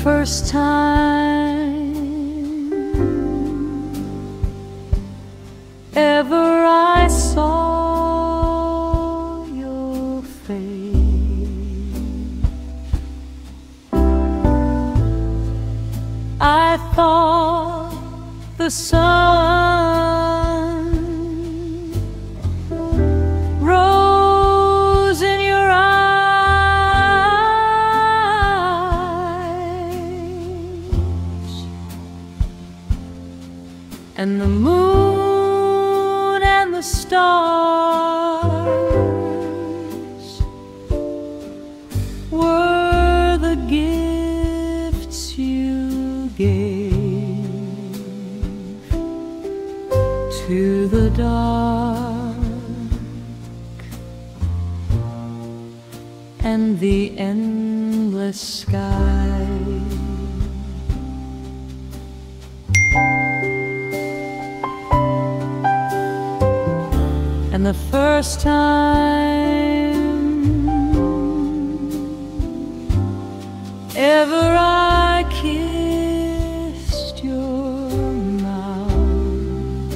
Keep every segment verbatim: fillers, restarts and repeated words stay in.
first time ever I saw your face, I thought the sun rose in your eyes, and the moon and the stars were the gifts you gave to the dark and the endless sky. And the first time ever I kissed your mouth,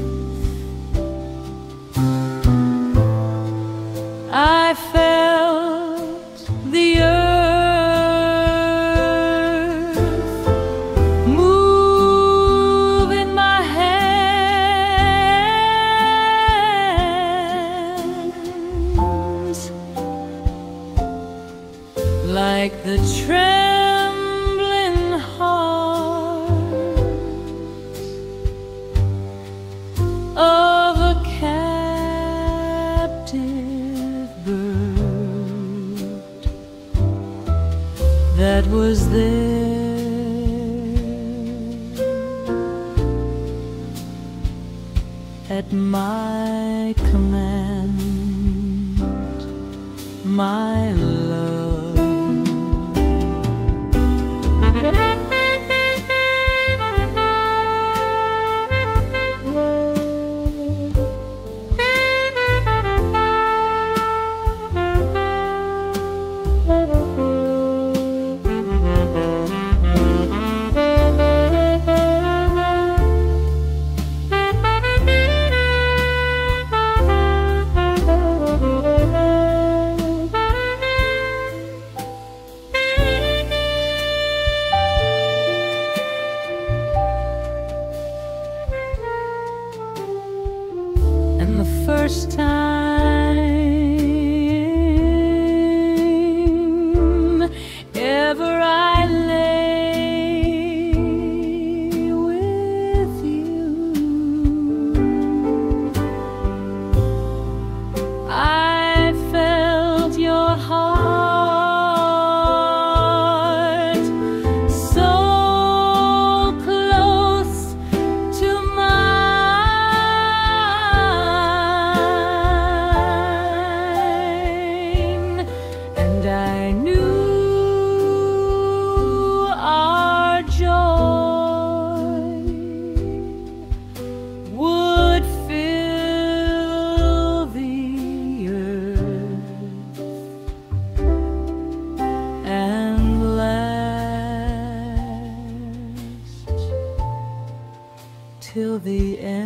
I felt the earth move in my hands, like the trembling heart of a captive bird that was there at my command, my love. And the first time ever I lay with you, I felt your heart so close to mine, and I knew our joy would fill the earth and last till the end.